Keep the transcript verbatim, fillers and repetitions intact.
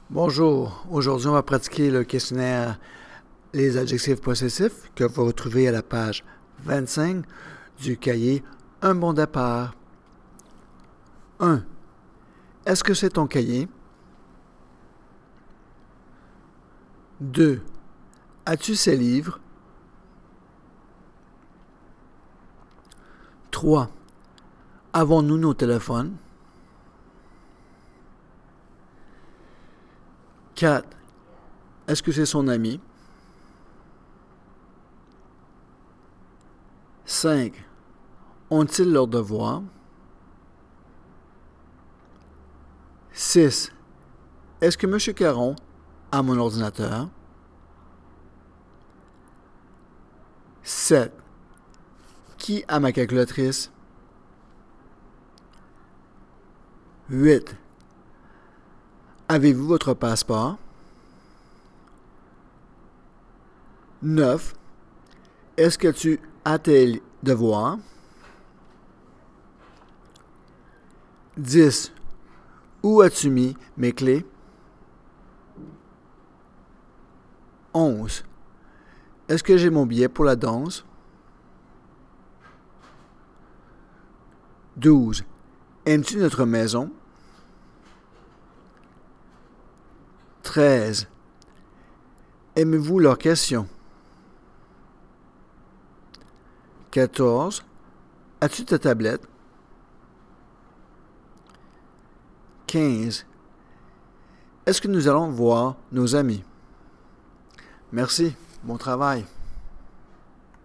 Bonjour, aujourd'hui on va pratiquer le questionnaire Les adjectifs possessifs que vous retrouvez à la page vingt-cinq du cahier Un bon départ. un. Est-ce que c'est ton cahier? deux. As-tu ces livres? trois. Avons-nous nos téléphones? quatre. Est-ce que c'est son ami? cinq. Ont-ils leurs devoirs? six. Est-ce que M. Caron a mon ordinateur? sept. Qui a ma calculatrice? huit. Avez-vous votre passeport? neuf. Est-ce que tu as tes devoirs? dix. Où as-tu mis mes clés? onze. Est-ce que j'ai mon billet pour la danse? douze. Aimes-tu notre maison? treize. Aimez-vous leurs questions? quatorze. As-tu ta tablette? quinze. Est-ce que nous allons voir nos amis? Merci. Bon travail.